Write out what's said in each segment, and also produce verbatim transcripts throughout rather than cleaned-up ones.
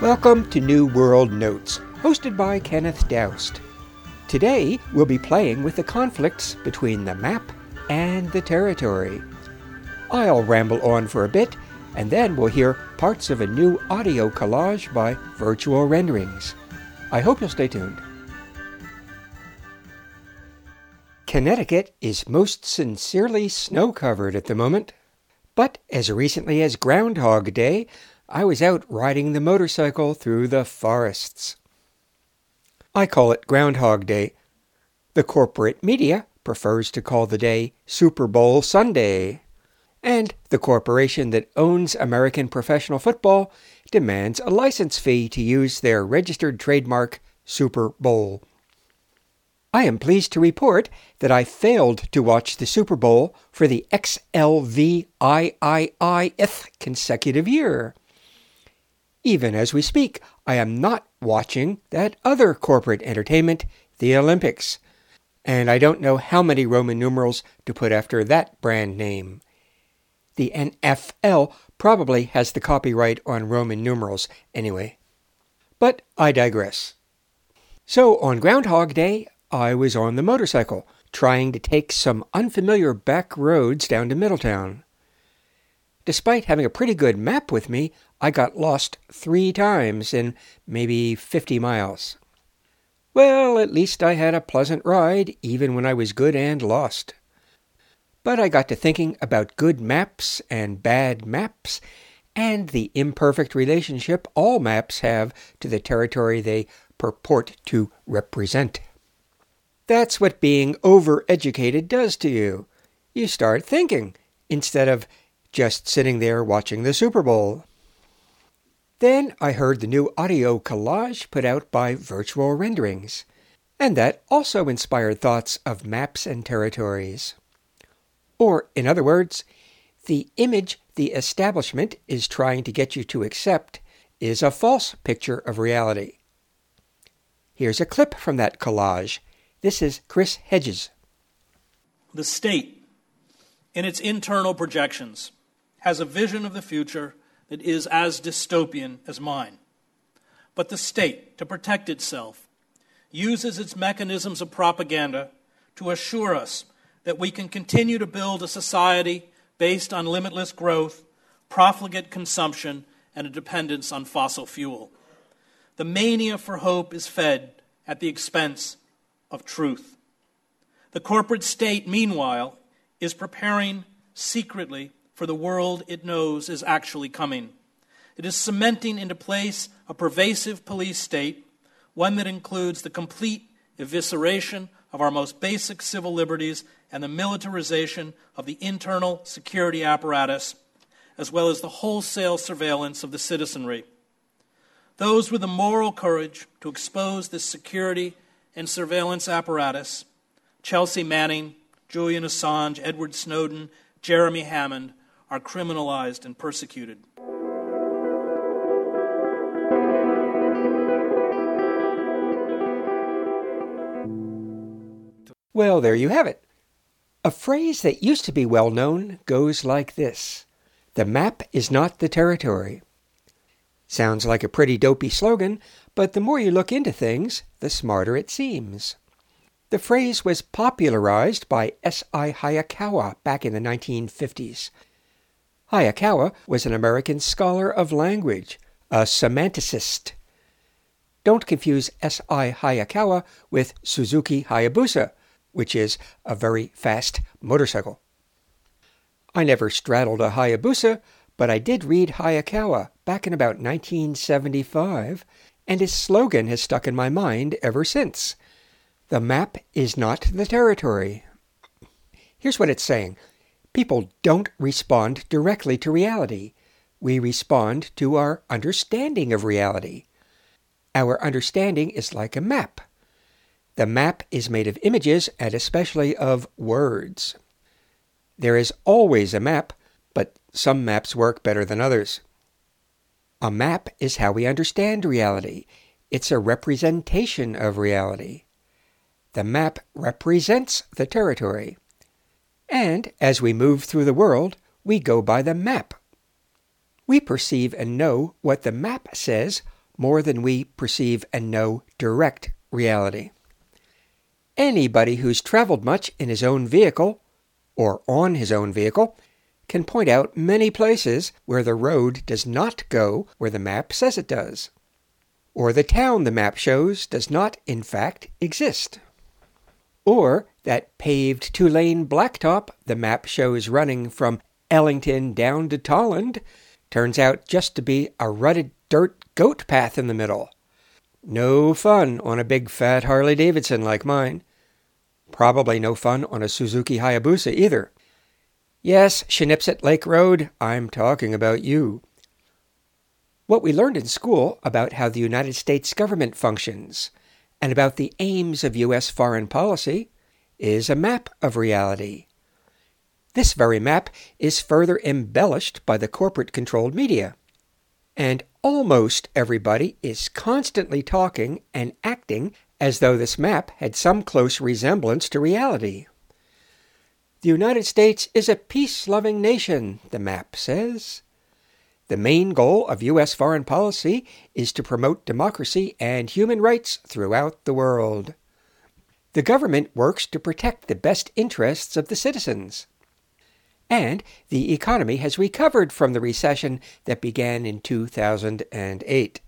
Welcome to New World Notes, hosted by Kenneth Doust. Today, we'll be playing with the conflicts between the map and the territory. I'll ramble on for a bit, and then we'll hear parts of a new audio collage by Virtual Renderings. I hope you'll stay tuned. Connecticut is most sincerely snow-covered at the moment, but as recently as Groundhog Day, I was out riding the motorcycle through the forests. I call it Groundhog Day. The corporate media prefers to call the day Super Bowl Sunday. And the corporation that owns American professional football demands a license fee to use their registered trademark Super Bowl. I am pleased to report that I failed to watch the Super Bowl for the X L V I I I-th consecutive year. Even as we speak, I am not watching that other corporate entertainment, the Olympics. And I don't know how many Roman numerals to put after that brand name. The N F L probably has the copyright on Roman numerals anyway. But I digress. So on Groundhog Day, I was on the motorcycle, trying to take some unfamiliar back roads down to Middletown. Despite having a pretty good map with me, I got lost three times in maybe fifty miles. Well, at least I had a pleasant ride, even when I was good and lost. But I got to thinking about good maps and bad maps, and the imperfect relationship all maps have to the territory they purport to represent. That's what being overeducated does to you. You start thinking, instead of just sitting there watching the Super Bowl. Then I heard the new audio collage put out by Virtual Renderings, and that also inspired thoughts of maps and territories. Or, in other words, the image the establishment is trying to get you to accept is a false picture of reality. Here's a clip from that collage. This is Chris Hedges. The state, in its internal projections, has a vision of the future that is as dystopian as mine. But the state, to protect itself, uses its mechanisms of propaganda to assure us that we can continue to build a society based on limitless growth, profligate consumption, and a dependence on fossil fuel. The mania for hope is fed at the expense of truth. The corporate state, meanwhile, is preparing secretly for the world it knows is actually coming. It is cementing into place a pervasive police state, one that includes the complete evisceration of our most basic civil liberties and the militarization of the internal security apparatus, as well as the wholesale surveillance of the citizenry. Those with the moral courage to expose this security and surveillance apparatus, Chelsea Manning, Julian Assange, Edward Snowden, Jeremy Hammond, are criminalized and persecuted. Well, there you have it. A phrase that used to be well known goes like this: the map is not the territory. Sounds like a pretty dopey slogan, but the more you look into things, the smarter it seems. The phrase was popularized by S I Hayakawa back in the nineteen fifties. Hayakawa was an American scholar of language, a semanticist. Don't confuse S I Hayakawa with Suzuki Hayabusa, which is a very fast motorcycle. I never straddled a Hayabusa, but I did read Hayakawa back in about nineteen seventy-five, and his slogan has stuck in my mind ever since. The map is not the territory. Here's what it's saying. People don't respond directly to reality. We respond to our understanding of reality. Our understanding is like a map. The map is made of images and especially of words. There is always a map, but some maps work better than others. A map is how we understand reality. It's a representation of reality. The map represents the territory. And as we move through the world, we go by the map. We perceive and know what the map says more than we perceive and know direct reality. Anybody who's traveled much in his own vehicle, or on his own vehicle, can point out many places where the road does not go where the map says it does, or the town the map shows does not, in fact, exist, or that paved two-lane blacktop the map shows running from Ellington down to Tolland turns out just to be a rutted dirt goat path in the middle. No fun on a big fat Harley-Davidson like mine. Probably no fun on a Suzuki Hayabusa either. Yes, Shenipsit Lake Road, I'm talking about you. What we learned in school about how the United States government functions and about the aims of U S foreign policy is a map of reality. This very map is further embellished by the corporate-controlled media. And almost everybody is constantly talking and acting as though this map had some close resemblance to reality. The United States is a peace-loving nation, the map says. The main goal of U S foreign policy is to promote democracy and human rights throughout the world. The government works to protect the best interests of the citizens. And the economy has recovered from the recession that began in two thousand eight.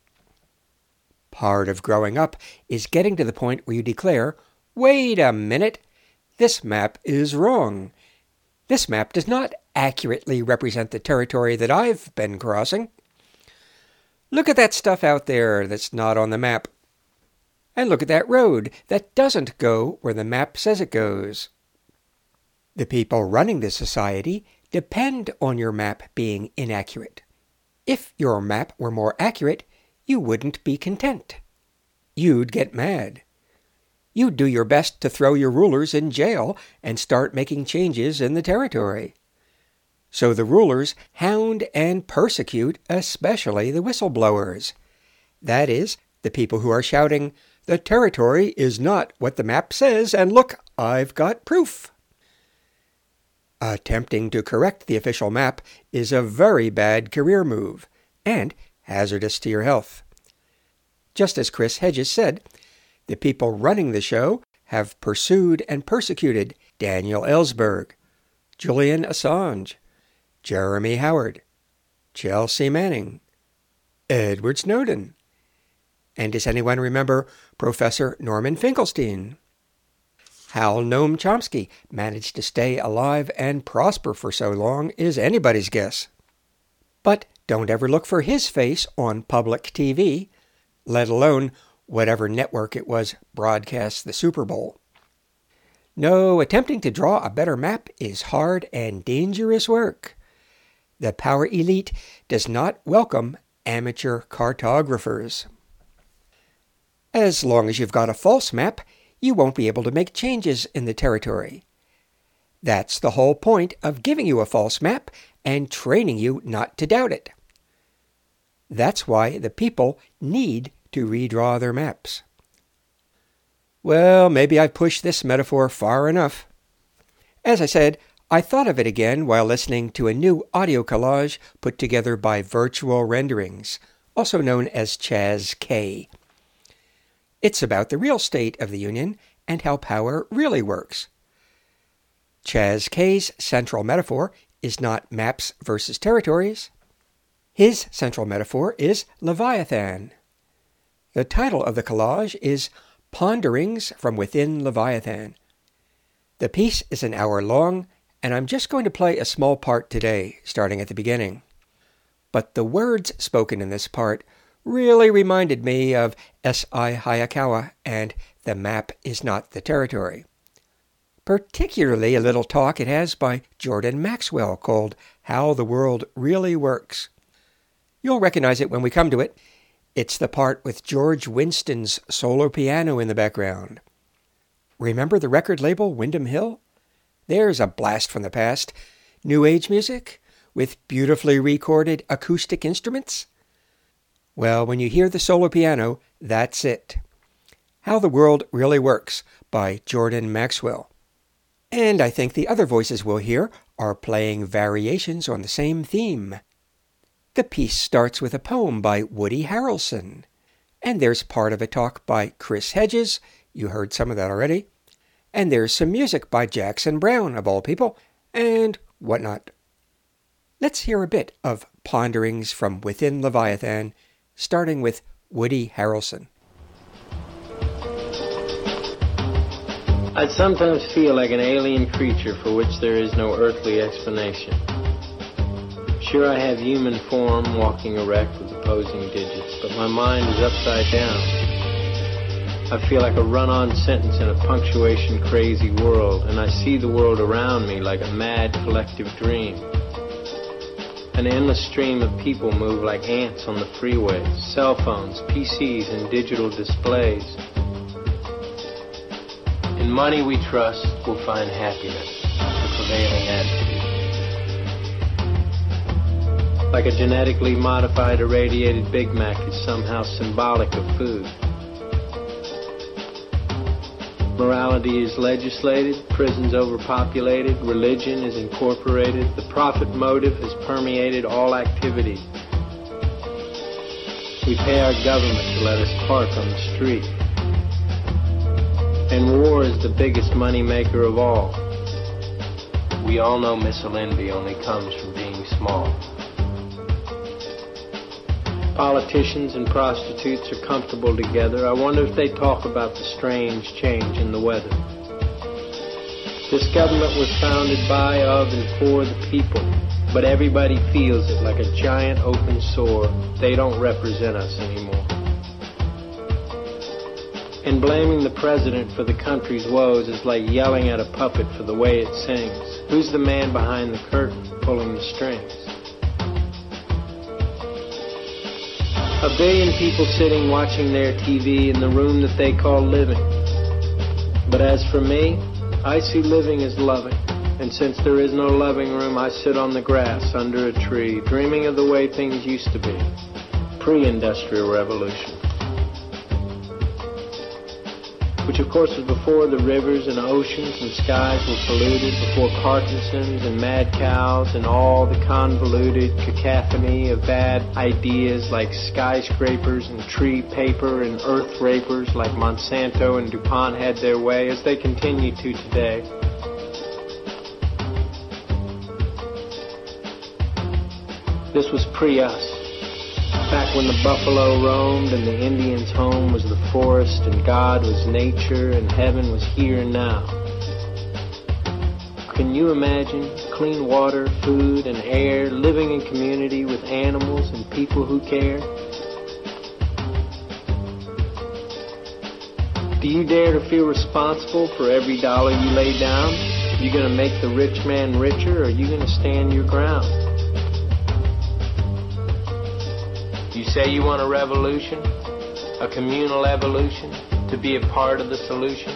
Part of growing up is getting to the point where you declare, wait a minute, this map is wrong. This map does not accurately represent the territory that I've been crossing. Look at that stuff out there that's not on the map. And look at that road that doesn't go where the map says it goes. The people running the society depend on your map being inaccurate. If your map were more accurate, you wouldn't be content. You'd get mad. You'd do your best to throw your rulers in jail and start making changes in the territory. So the rulers hound and persecute especially the whistleblowers. That is, the people who are shouting, "The territory is not what the map says, and look, I've got proof." Attempting to correct the official map is a very bad career move, and hazardous to your health. Just as Chris Hedges said, the people running the show have pursued and persecuted Daniel Ellsberg, Julian Assange, Jeremy Howard, Chelsea Manning, Edward Snowden, and does anyone remember Professor Norman Finkelstein? How Noam Chomsky managed to stay alive and prosper for so long is anybody's guess. But don't ever look for his face on public T V, let alone whatever network it was broadcasts the Super Bowl. No, attempting to draw a better map is hard and dangerous work. The power elite does not welcome amateur cartographers. As long as you've got a false map, you won't be able to make changes in the territory. That's the whole point of giving you a false map and training you not to doubt it. That's why the people need to redraw their maps. Well, maybe I've pushed this metaphor far enough. As I said, I thought of it again while listening to a new audio collage put together by Virtual Renderings, also known as Chaz K. It's about the real state of the Union and how power really works. Chaz K's central metaphor is not maps versus territories. His central metaphor is Leviathan. The title of the collage is Ponderings from Within Leviathan. The piece is an hour long, and I'm just going to play a small part today, starting at the beginning. But the words spoken in this part really reminded me of S I Hayakawa and The Map is Not the Territory. Particularly a little talk it has by Jordan Maxwell called How the World Really Works. You'll recognize it when we come to it. It's the part with George Winston's solo piano in the background. Remember the record label Windham Hill? There's a blast from the past. New Age music with beautifully recorded acoustic instruments. Well, when you hear the solo piano, that's it. How the World Really Works by Jordan Maxwell. And I think the other voices we'll hear are playing variations on the same theme. The piece starts with a poem by Woody Harrelson, and there's part of a talk by Chris Hedges, you heard some of that already, and there's some music by Jackson Browne, of all people, and whatnot. Let's hear a bit of Ponderings from Within Leviathan, starting with Woody Harrelson. I sometimes feel like an alien creature for which there is no earthly explanation. Sure, I have human form, walking erect with opposing digits, but my mind is upside down. I feel like a run-on sentence in a punctuation-crazy world, and I see the world around me like a mad collective dream. An endless stream of people move like ants on the freeways, cell phones, P Cs, and digital displays. In money we trust, we'll find happiness, the prevailing attitude. Like a genetically modified, irradiated Big Mac is somehow symbolic of food. Morality is legislated, prisons overpopulated, religion is incorporated, the profit motive has permeated all activity. We pay our government to let us park on the street. And war is the biggest money maker of all. We all know missile envy only comes from being small. Politicians and prostitutes are comfortable together. I wonder if they talk about the strange change in the weather. This government was founded by, of, and for the people, but everybody feels it like a giant open sore. They don't represent us anymore. And blaming the president for the country's woes is like yelling at a puppet for the way it sings. Who's the man behind the curtain pulling the strings? A billion people sitting watching their T V in the room that they call living. But as for me, I see living as loving. And since there is no loving room, I sit on the grass under a tree, dreaming of the way things used to be. Pre-industrial revolution. Which of course was before the rivers and oceans and skies were polluted, before Parkinson's and mad cows and all the convoluted cacophony of bad ideas like skyscrapers and tree paper and earth rapers like Monsanto and DuPont had their way, as they continue to today. This was pre-us. Back when the buffalo roamed and the Indian's home was the forest and God was nature and heaven was here and now. Can you imagine clean water, food, and air, living in community with animals and people who care? Do you dare to feel responsible for every dollar you lay down? You gonna make the rich man richer, or are you gonna stand your ground? You say you want a revolution, a communal evolution, to be a part of the solution?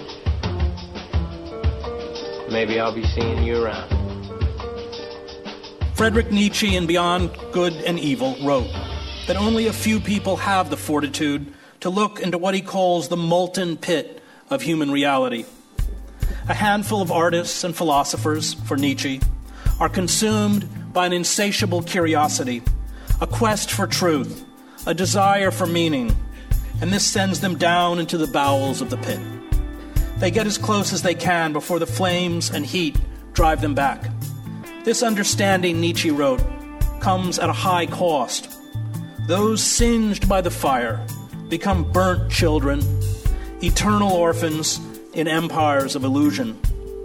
Maybe I'll be seeing you around. Friedrich Nietzsche in Beyond Good and Evil wrote that only a few people have the fortitude to look into what he calls the molten pit of human reality. A handful of artists and philosophers, for Nietzsche, are consumed by an insatiable curiosity, a quest for truth, a desire for meaning, and this sends them down into the bowels of the pit. They get as close as they can before the flames and heat drive them back. This understanding, Nietzsche wrote, comes at a high cost. Those singed by the fire become burnt children, eternal orphans in empires of illusion.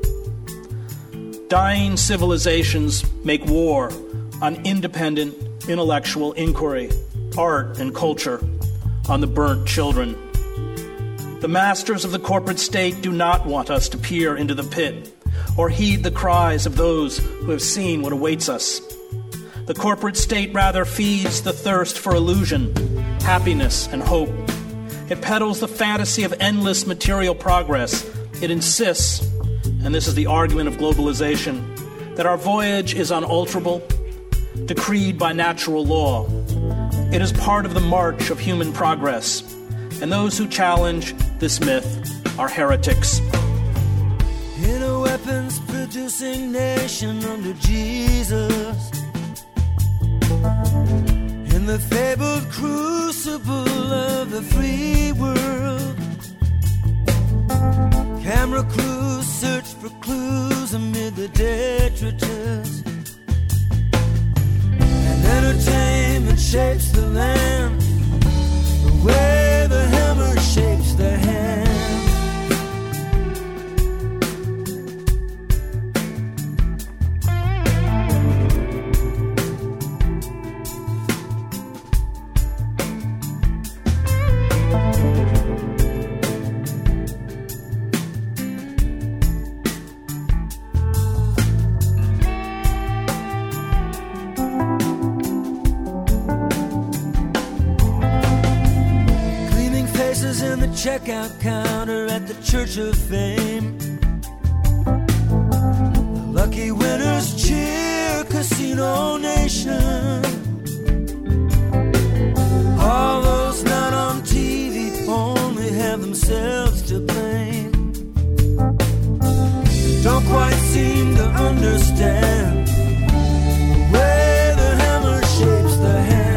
Dying civilizations make war on independent intellectual inquiry, art and culture, on the burnt children. The masters of the corporate state do not want us to peer into the pit or heed the cries of those who have seen what awaits us. The corporate state rather feeds the thirst for illusion, happiness, and hope. It peddles the fantasy of endless material progress. It insists, and this is the argument of globalization, that our voyage is unalterable, decreed by natural law. It is part of the march of human progress, and those who challenge this myth are heretics. In a weapons-producing nation under Jesus, the fabled crucible of the free world. Camera crews search for clues amid the detritus, and entertainment shapes the land the way the hammer shapes the hand. Checkout counter at the Church of Fame. The lucky winners cheer Casino Nation. All those not on T V only have themselves to blame. They don't quite seem to understand the way the hammer shapes the hand.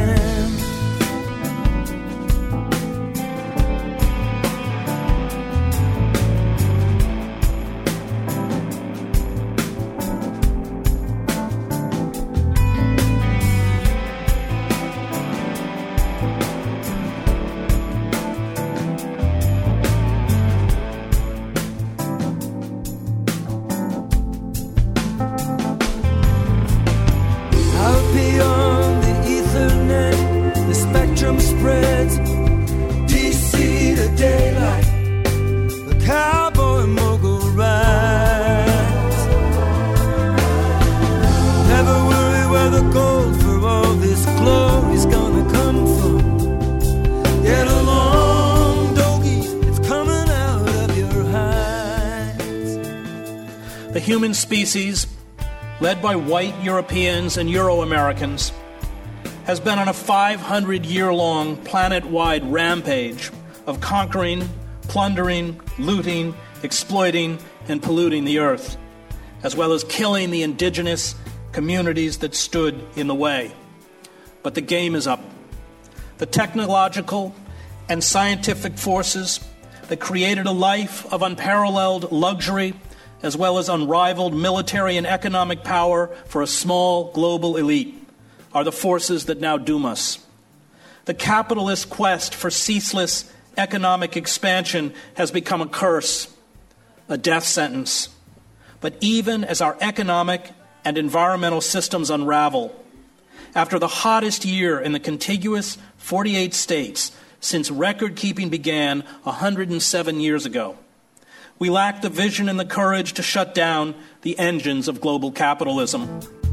The human species, led by white Europeans and Euro-Americans, has been on a five hundred year long planet-wide rampage of conquering, plundering, looting, exploiting, and polluting the earth, as well as killing the indigenous communities that stood in the way. But the game is up. The technological and scientific forces that created a life of unparalleled luxury, as well as unrivaled military and economic power for a small global elite, are the forces that now doom us. The capitalist quest for ceaseless economic expansion has become a curse, a death sentence. But even as our economic and environmental systems unravel, after the hottest year in the contiguous forty-eight states since record-keeping began one hundred seven years ago, we lack the vision and the courage to shut down the engines of global capitalism.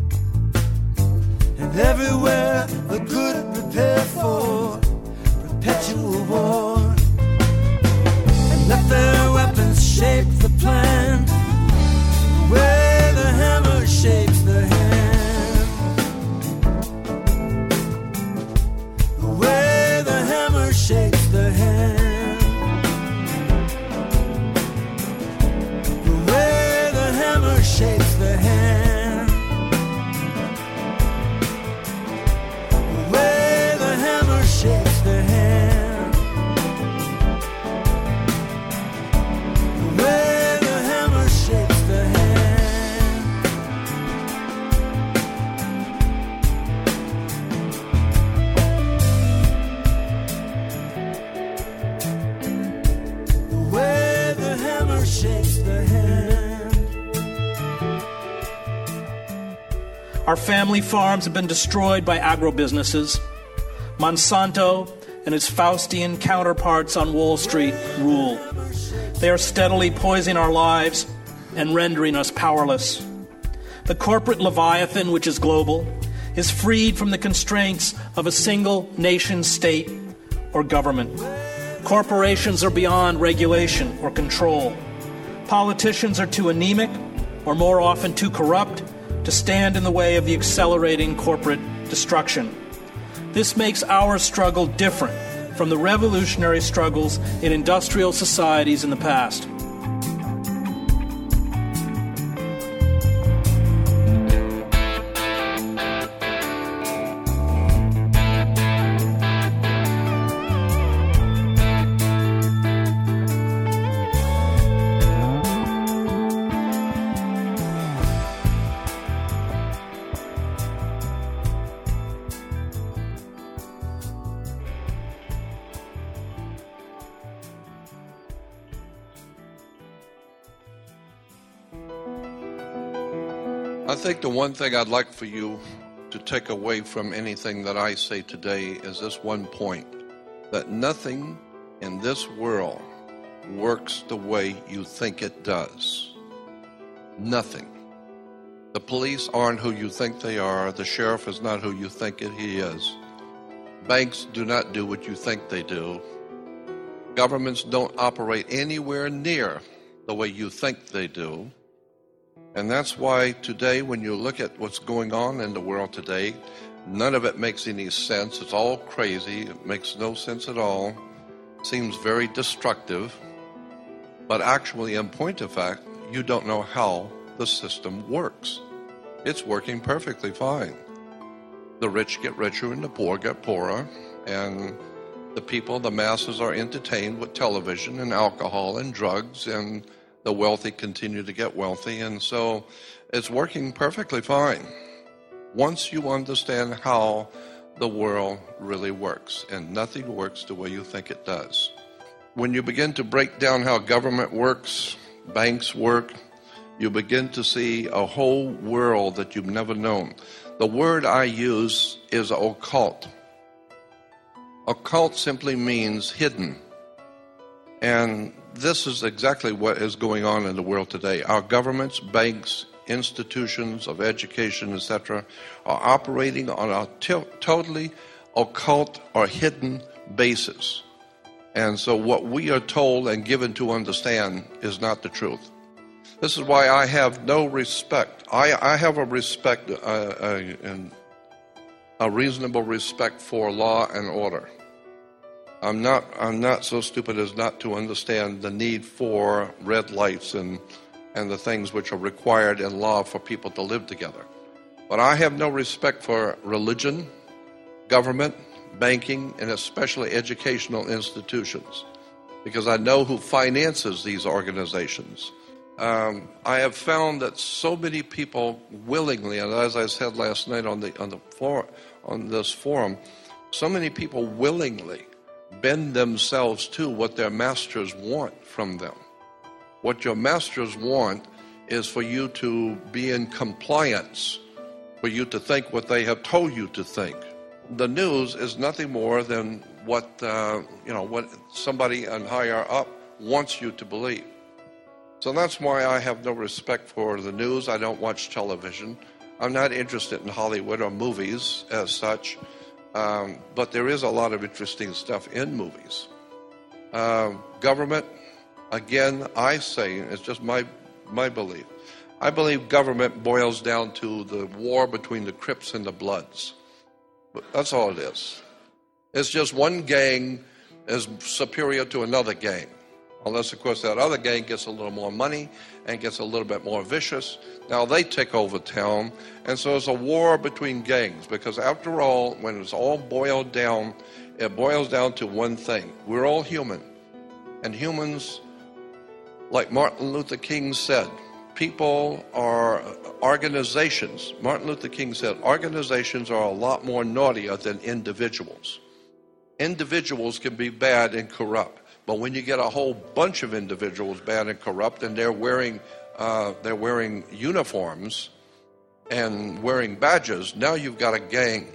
And everywhere the good prepare for perpetual war, and let their weapons shape the plan, where the hammer shapes the hand, where the hammer shapes the hand. Shapes the hand, where the hammer shapes the hand, where the hammer shapes the hand. Where the hammer shapes the hand. Our family farms have been destroyed by agribusinesses. Monsanto and its Faustian counterparts on Wall Street rule. They are steadily poisoning our lives and rendering us powerless. The corporate leviathan, which is global, is freed from the constraints of a single nation state or government. Corporations are beyond regulation or control. Politicians are too anemic, or more often too corrupt, to stand in the way of the accelerating corporate destruction. This makes our struggle different from the revolutionary struggles in industrial societies in the past. I think the one thing I'd like for you to take away from anything that I say today is this one point, that nothing in this world works the way you think it does. Nothing. The police aren't who you think they are. The sheriff is not who you think it he is. Banks do not do what you think they do. Governments don't operate anywhere near the way you think they do. And that's why today, when you look at what's going on in the world today, none of it makes any sense. It's all crazy. It makes no sense at all. Seems very destructive. But actually, in point of fact, you don't know how the system works. It's working perfectly fine. The rich get richer and the poor get poorer. And the people, the masses, are entertained with television and alcohol and drugs, and the wealthy continue to get wealthy, and so it's working perfectly fine once you understand how the world really works, and nothing works the way you think it does. When you begin to break down how government works, banks work, you begin to see a whole world that you've never known. The word I use is occult. Occult simply means hidden. And this is exactly what is going on in the world today. Our governments, banks, institutions of education, et cetera, are operating on a t- totally occult or hidden basis. And so what we are told and given to understand is not the truth. This is why I have no respect. I, I have a respect, uh, uh, a reasonable respect for law and order. I'm not I'm not so stupid as not to understand the need for red lights and and the things which are required in law for people to live together. But I have no respect for religion, government, banking, and especially educational institutions, because I know who finances these organizations. Um, I have found that so many people willingly, and as I said last night on the on the for, on this forum, so many people willingly bend themselves to what their masters want from them. What your masters want is for you to be in compliance, for you to think what they have told you to think. The news is nothing more than what uh, you know what somebody on higher up wants you to believe. So that's why I have no respect for the news. I don't watch television. I'm not interested in Hollywood or movies as such. Um, but there is a lot of interesting stuff in movies. Uh, government, again, I say, it's just my my belief. I believe government boils down to the war between the Crips and the Bloods. But that's all it is. It's just one gang is superior to another gang. Unless, of course, that other gang gets a little more money and gets a little bit more vicious. Now they take over town, and so it's a war between gangs, because after all, when it's all boiled down, it boils down to one thing. We're all human. And humans, like Martin Luther King said, people are organizations. Martin Luther King said, organizations are a lot more naughtier than individuals. Individuals can be bad and corrupt. But when you get a whole bunch of individuals bad and corrupt, and they're wearing uh, they're wearing uniforms and wearing badges, now you've got a gang.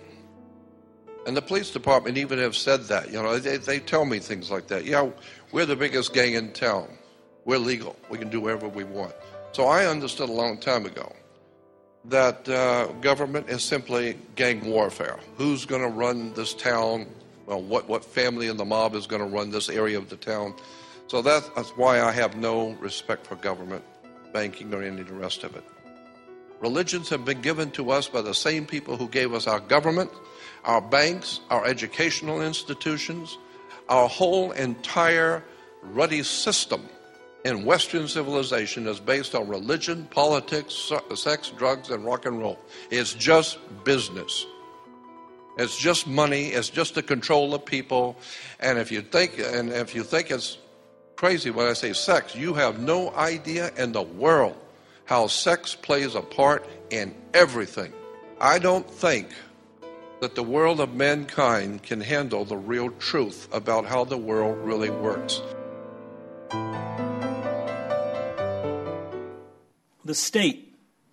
And the police department even have said that. You know, they, they tell me things like that. Yeah, we're the biggest gang in town. We're legal. We can do whatever we want. So I understood a long time ago that uh, government is simply gang warfare. Who's going to run this town? Well, what, what family in the mob is going to run this area of the town? So that, that's why I have no respect for government, banking, or any of the rest of it. Religions have been given to us by the same people who gave us our government, our banks, our educational institutions, our whole entire ruddy system in Western civilization is based on religion, politics, sex, drugs, and rock and roll. It's just business. It's just money. It's just to control the people. And if you think, and if you think it's crazy when I say sex, you have no idea in the world how sex plays a part in everything. I don't think that the world of mankind can handle the real truth about how the world really works. The state,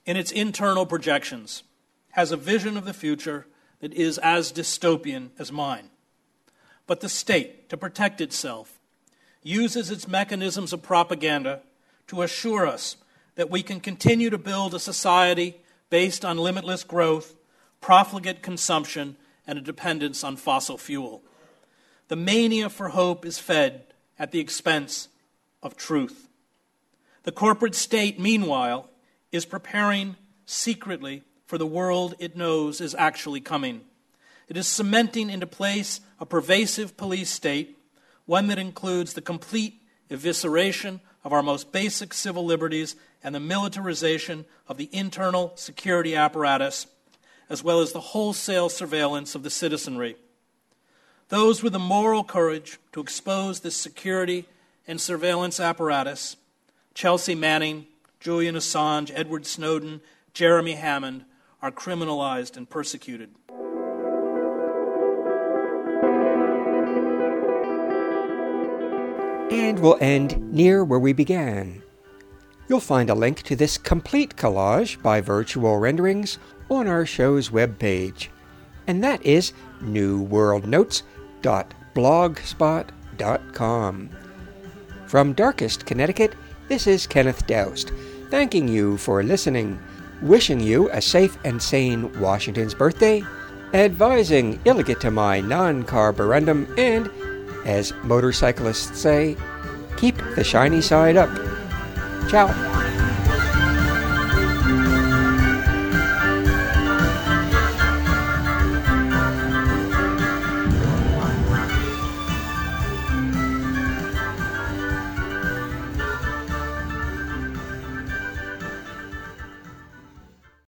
in its internal projections, has a vision of the future that is as dystopian as mine. But the state, to protect itself, uses its mechanisms of propaganda to assure us that we can continue to build a society based on limitless growth, profligate consumption, and a dependence on fossil fuel. The mania for hope is fed at the expense of truth. The corporate state, meanwhile, is preparing secretly for the world it knows is actually coming. It is cementing into place a pervasive police state, one that includes the complete evisceration of our most basic civil liberties and the militarization of the internal security apparatus, as well as the wholesale surveillance of the citizenry. Those with the moral courage to expose this security and surveillance apparatus, Chelsea Manning, Julian Assange, Edward Snowden, Jeremy Hammond, are criminalized and persecuted. And we'll end near where we began. You'll find a link to this complete collage by Virtual Renderings on our show's webpage, and that is new world notes dot blogspot dot com. From Darkest, Connecticut, this is Kenneth Doust, thanking you for listening, wishing you a safe and sane Washington's birthday, advising illegitimae non carborundum, and, as motorcyclists say, keep the shiny side up. Ciao.